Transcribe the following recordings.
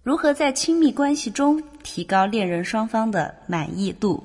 如何在亲密关系中提高恋人双方的满意度？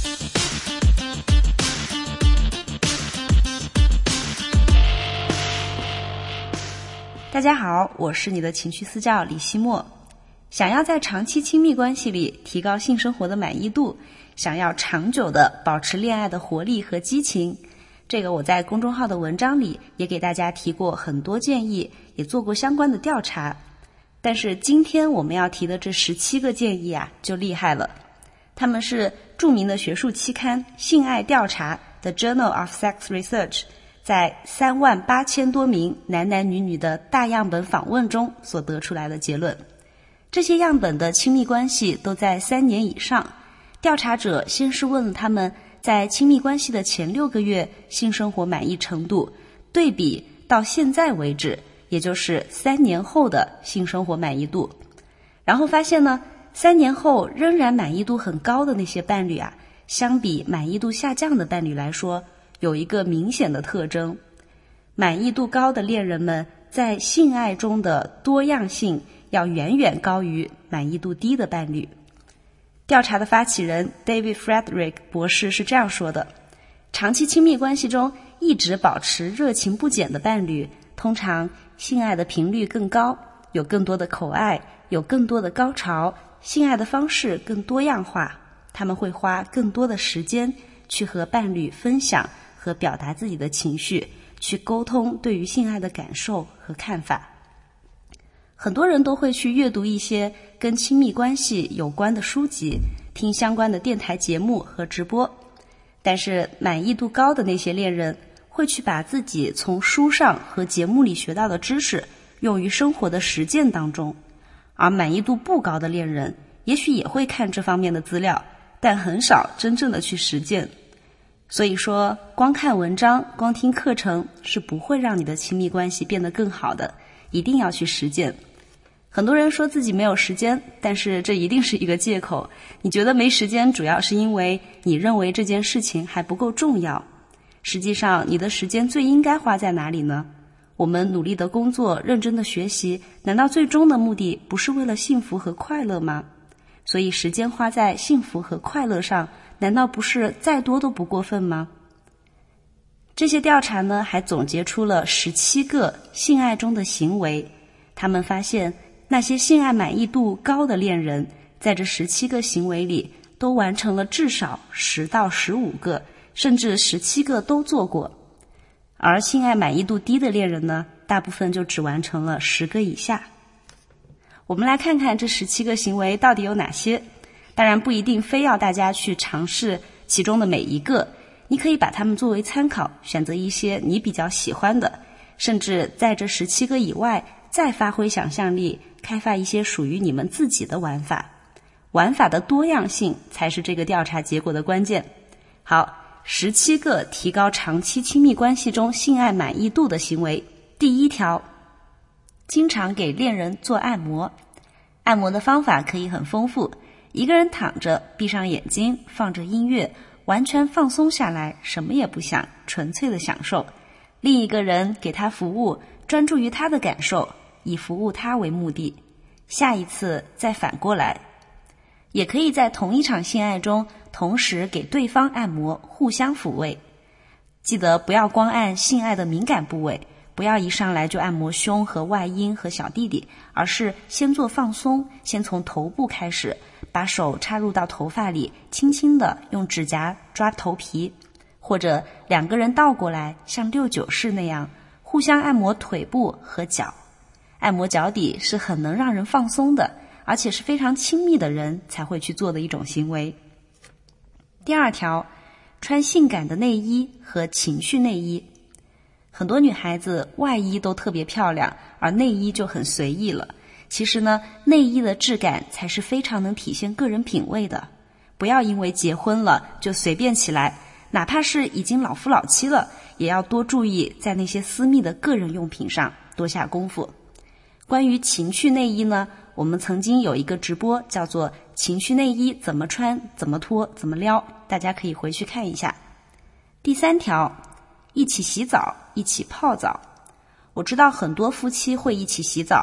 大家好，我是你的情绪私教李希墨。想要在长期亲密关系里提高性生活的满意度，想要长久的保持恋爱的活力和激情，这个我在公众号的文章里也给大家提过很多建议，也做过相关的调查。但是今天我们要提的这17个建议就厉害了。他们是著名的学术期刊性爱调查 The Journal of Sex Research 在38000多名男男女女的大样本访问中所得出来的结论。这些样本的亲密关系都在3年以上，调查者先是问了他们在亲密关系的前6个月性生活满意程度，对比到现在为止，也就是3年后的性生活满意度。然后发现呢，3年后仍然满意度很高的那些伴侣相比满意度下降的伴侣来说，有一个明显的特征：满意度高的恋人们在性爱中的多样性要远远高于满意度低的伴侣。调查的发起人 David Frederick 博士是这样说的：长期亲密关系中一直保持热情不减的伴侣，通常性爱的频率更高，有更多的口爱，有更多的高潮，性爱的方式更多样化，他们会花更多的时间去和伴侣分享和表达自己的情绪，去沟通对于性爱的感受和看法。很多人都会去阅读一些跟亲密关系有关的书籍，听相关的电台节目和直播，但是满意度高的那些恋人会去把自己从书上和节目里学到的知识用于生活的实践当中，而满意度不高的恋人也许也会看这方面的资料，但很少真正的去实践。所以说，光看文章，光听课程是不会让你的亲密关系变得更好的，一定要去实践。很多人说自己没有时间，但是这一定是一个借口。你觉得没时间，主要是因为你认为这件事情还不够重要。实际上，你的时间最应该花在哪里呢？我们努力的工作，认真的学习，难道最终的目的不是为了幸福和快乐吗？所以时间花在幸福和快乐上，难道不是再多都不过分吗？这些调查呢，还总结出了17个性爱中的行为。他们发现那些性爱满意度高的恋人，在这17个行为里都完成了至少10到15个，甚至17个都做过。而性爱满意度低的恋人呢，大部分就只完成了10个以下。我们来看看这17个行为到底有哪些。当然不一定非要大家去尝试其中的每一个，你可以把它们作为参考，选择一些你比较喜欢的，甚至在这17个以外再发挥想象力，开发一些属于你们自己的玩法。玩法的多样性才是这个调查结果的关键。好，17个提高长期亲密关系中性爱满意度的行为。第1条，经常给恋人做按摩。按摩的方法可以很丰富，一个人躺着，闭上眼睛，放着音乐，完全放松下来，什么也不想，纯粹的享受。另一个人给他服务，专注于他的感受，以服务他为目的。下一次再反过来。也可以在同一场性爱中同时给对方按摩，互相抚慰。记得不要光按性爱的敏感部位，不要一上来就按摩胸和外阴和小弟弟，而是先做放松，先从头部开始，把手插入到头发里，轻轻地用指甲抓头皮，或者2个人倒过来，像6-9式那样互相按摩腿部和脚。按摩脚底是很能让人放松的，而且是非常亲密的人才会去做的一种行为。第2条，穿性感的内衣和情趣内衣。很多女孩子外衣都特别漂亮，而内衣就很随意了。其实呢，内衣的质感才是非常能体现个人品味的。不要因为结婚了就随便起来，哪怕是已经老夫老妻了，也要多注意在那些私密的个人用品上多下功夫。关于情趣内衣呢，我们曾经有一个直播叫做情趣内衣怎么穿、怎么脱、怎么撩，大家可以回去看一下。第3条，一起洗澡，一起泡澡。我知道很多夫妻会一起洗澡，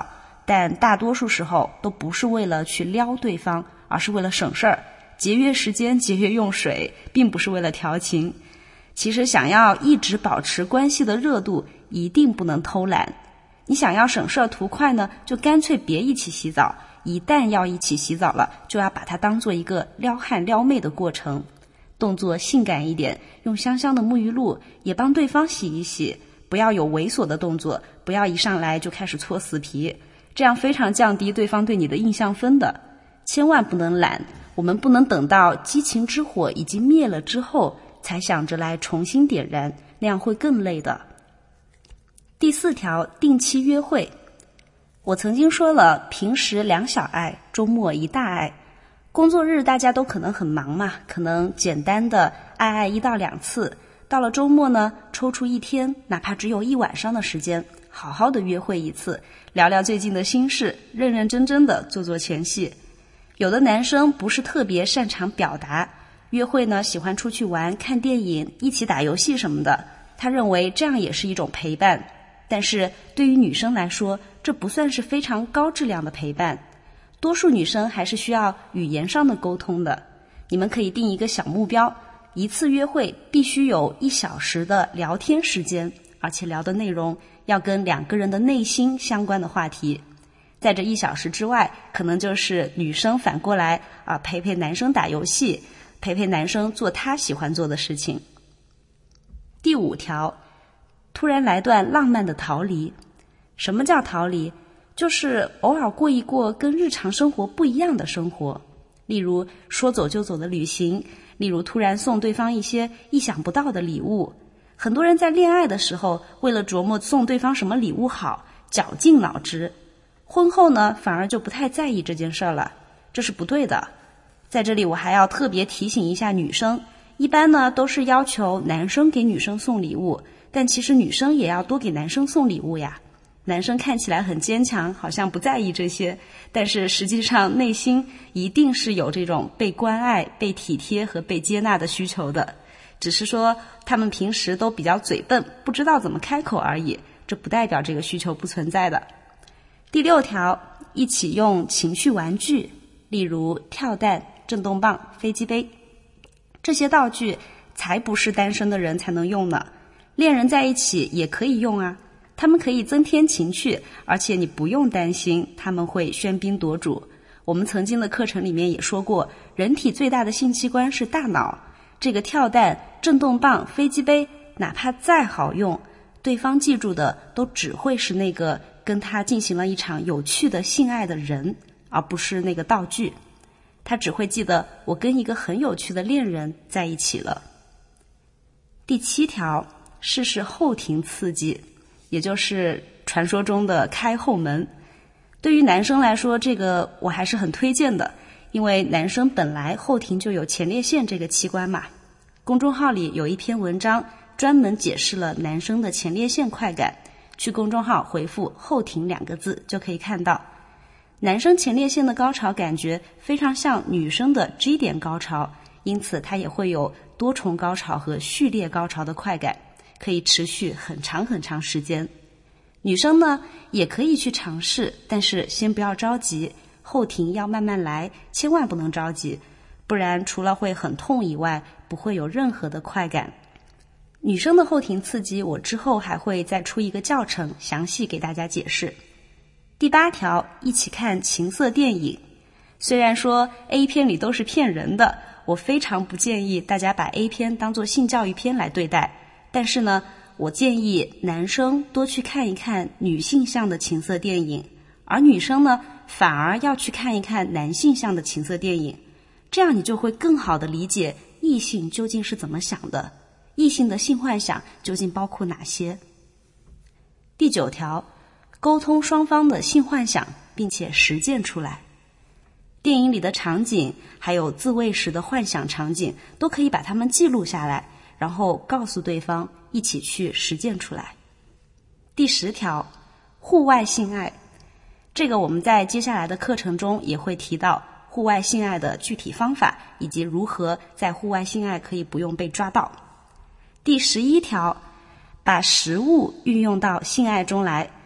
但大多数时候都不是为了去撩对方，而是为了省事儿，节约时间，节约用水，并不是为了调情。其实想要一直保持关系的热度，一定不能偷懒。你想要省事儿图快呢，就干脆别一起洗澡，一旦要一起洗澡了，就要把它当做一个撩汉撩妹的过程，动作性感一点，用香香的沐浴露也帮对方洗一洗，不要有猥琐的动作，不要一上来就开始搓死皮，这样非常降低对方对你的印象分的。千万不能懒，我们不能等到激情之火已经灭了之后才想着来重新点燃，那样会更累的。第4条，定期约会。我曾经说了，平时2小爱，周末1大爱。工作日大家都可能很忙嘛，可能简单的爱1到2次，到了周末呢，抽出1天，哪怕只有1晚上的时间，好好的约会一次，聊聊最近的心事，认认真真的做做前戏。有的男生不是特别擅长表达，约会呢喜欢出去玩、看电影、一起打游戏什么的，他认为这样也是一种陪伴。但是对于女生来说，这不算是非常高质量的陪伴。多数女生还是需要语言上的沟通的。你们可以定一个小目标，一次约会必须有1小时的聊天时间，而且聊的内容要跟2个人的内心相关的话题。在这1小时之外，可能就是女生反过来陪陪男生打游戏，陪陪男生做他喜欢做的事情。第5条，突然来段浪漫的逃离。什么叫逃离？就是偶尔过一过跟日常生活不一样的生活，例如说走就走的旅行，例如突然送对方一些意想不到的礼物。很多人在恋爱的时候，为了琢磨送对方什么礼物好，绞尽脑汁，婚后呢反而就不太在意这件事了，这是不对的。在这里我还要特别提醒一下女生，一般呢都是要求男生给女生送礼物，但其实女生也要多给男生送礼物呀。男生看起来很坚强，好像不在意这些，但是实际上内心一定是有这种被关爱、被体贴和被接纳的需求的，只是说他们平时都比较嘴笨，不知道怎么开口而已，这不代表这个需求不存在的。第6条，一起用情绪玩具，例如跳蛋、震动棒、飞机杯，这些道具才不是单身的人才能用呢，恋人在一起也可以用啊。他们可以增添情趣，而且你不用担心他们会喧宾夺主。我们曾经的课程里面也说过，人体最大的性器官是大脑，这个跳蛋、震动棒、飞机杯，哪怕再好用，对方记住的都只会是那个跟他进行了一场有趣的性爱的人，而不是那个道具。他只会记得我跟一个很有趣的恋人在一起了。第7条，试试后庭刺激，也就是传说中的开后门。对于男生来说，这个我还是很推荐的，因为男生本来后庭就有前列腺这个器官嘛。公众号里有一篇文章专门解释了男生的前列腺快感，去公众号回复后庭2个字就可以看到。男生前列腺的高潮感觉非常像女生的 G 点高潮，因此它也会有多重高潮和序列高潮的快感，可以持续很长很长时间。女生呢也可以去尝试，但是先不要着急，后庭要慢慢来，千万不能着急，不然除了会很痛以外，不会有任何的快感。女生的后庭刺激，我之后还会再出一个教程，详细给大家解释。第8条，一起看情色电影。虽然说 A 片里都是骗人的，我非常不建议大家把 A 片当作性教育片来对待，但是呢，我建议男生多去看一看女性向的情色电影，而女生呢，反而要去看一看男性向的情色电影，这样你就会更好地理解异性究竟是怎么想的，异性的性幻想究竟包括哪些。第9条，沟通双方的性幻想，并且实践出来。电影里的场景，还有自慰时的幻想场景，都可以把它们记录下来，然后告诉对方，一起去实践出来。第10条，户外性爱。这个我们在接下来的课程中也会提到户外性爱的具体方法，以及如何在户外性爱可以不用被抓到。第11条，把食物运用到性爱中来。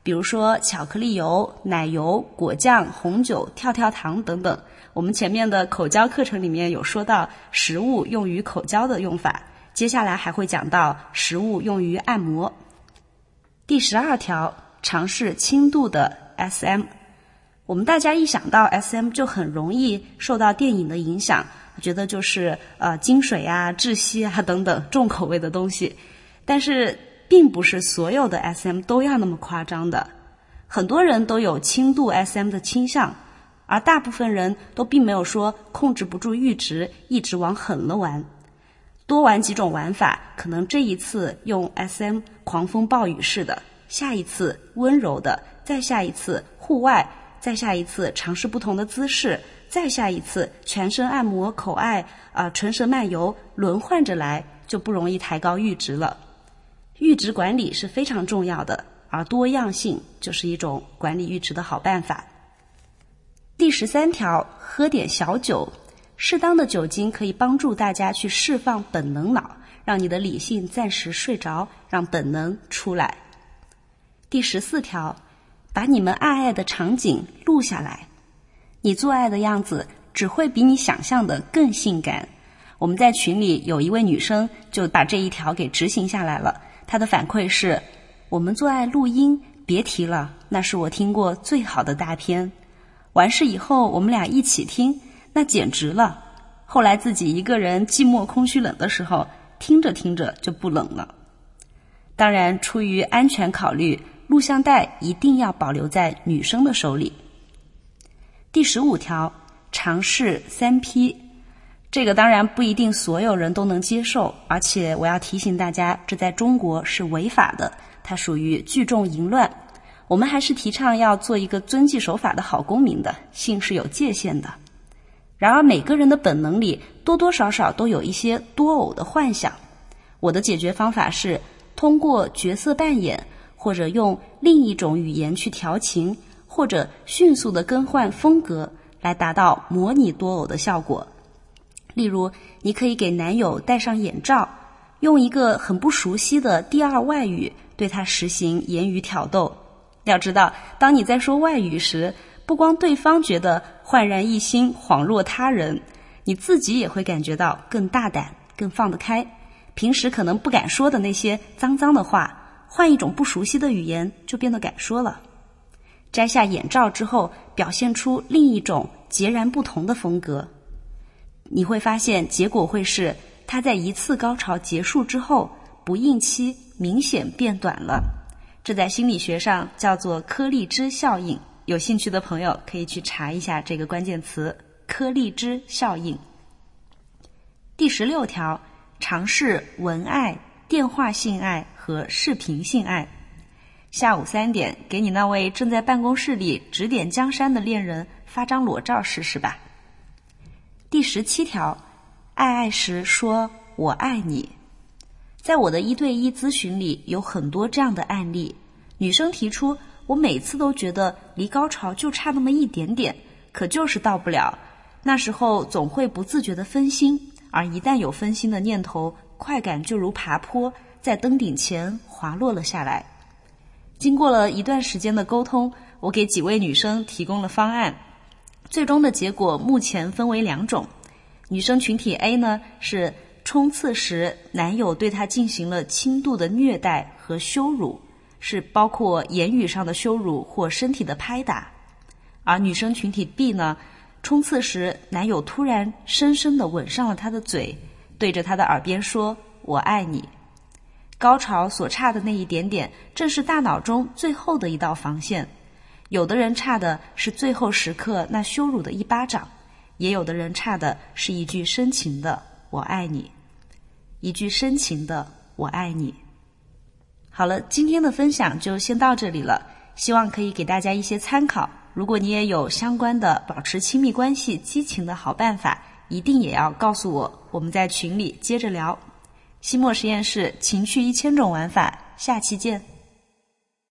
比如说巧克力油、奶油、果酱、红酒、跳跳糖等等。我们前面的口交课程里面有说到食物用于口交的用法，接下来还会讲到食物用于按摩。第12条，尝试轻度的 SM。 我们大家一想到 SM 就很容易受到电影的影响，觉得就是金水啊、窒息啊等等重口味的东西。但是并不是所有的 SM 都要那么夸张的，很多人都有轻度 SM 的倾向，而大部分人都并没有说控制不住阈值，一直往狠了玩。多玩几种玩法，可能这一次用 SM 狂风暴雨式的，下一次温柔的，再下一次户外，再下一次尝试不同的姿势，再下一次全身按摩、口爱、唇舌漫游，轮换着来，就不容易抬高阈值了。阈值管理是非常重要的，而多样性就是一种管理阈值的好办法。第13条，喝点小酒。适当的酒精可以帮助大家去释放本能脑，让你的理性暂时睡着，让本能出来。第14条，把你们爱的场景录下来。你做爱的样子只会比你想象的更性感。我们在群里有一位女生就把这一条给执行下来了，她的反馈是：我们做爱录音，别提了，那是我听过最好的大片。完事以后我们俩一起听，那简直了。后来自己一个人寂寞空虚冷的时候，听着听着就不冷了。当然出于安全考虑，录像带一定要保留在女生的手里。第15条，尝试3P。这个当然不一定所有人都能接受，而且我要提醒大家，这在中国是违法的，它属于聚众淫乱。我们还是提倡要做一个遵纪守法的好公民的，性是有界限的。然而每个人的本能里多多少少都有一些多偶的幻想。我的解决方法是通过角色扮演，或者用另一种语言去调情，或者迅速的更换风格，来达到模拟多偶的效果。例如，你可以给男友戴上眼罩，用一个很不熟悉的第二外语对他实行言语挑逗。要知道，当你在说外语时，不光对方觉得焕然一新、恍若他人，你自己也会感觉到更大胆、更放得开。平时可能不敢说的那些脏脏的话，换一种不熟悉的语言就变得敢说了。摘下眼罩之后，表现出另一种截然不同的风格。你会发现结果会是，他在一次高潮结束之后，不应期明显变短了。这在心理学上叫做柯立芝效应，有兴趣的朋友可以去查一下这个关键词，柯立芝效应。第16条，尝试文爱、电话性爱和视频性爱。下午3点，给你那位正在办公室里指点江山的恋人发张裸照试试吧。第17条，爱爱时说我爱你。在我的1对1咨询里有很多这样的案例，女生提出，我每次都觉得离高潮就差那么一点点，可就是到不了，那时候总会不自觉地分心，而一旦有分心的念头，快感就如爬坡，在登顶前滑落了下来。经过了一段时间的沟通，我给几位女生提供了方案，最终的结果目前分为2种。女生群体 A 呢，是冲刺时男友对她进行了轻度的虐待和羞辱，是包括言语上的羞辱或身体的拍打。而女生群体 B 呢，冲刺时男友突然深深地吻上了她的嘴，对着她的耳边说我爱你。高潮所差的那一点点，正是大脑中最后的一道防线。有的人差的是最后时刻那羞辱的一巴掌，也有的人差的是一句深情的我爱你，一句深情的我爱你。好了，今天的分享就先到这里了，希望可以给大家一些参考。如果你也有相关的保持亲密关系激情的好办法，一定也要告诉我，我们在群里接着聊。西莫实验室情趣1000种玩法，下期见。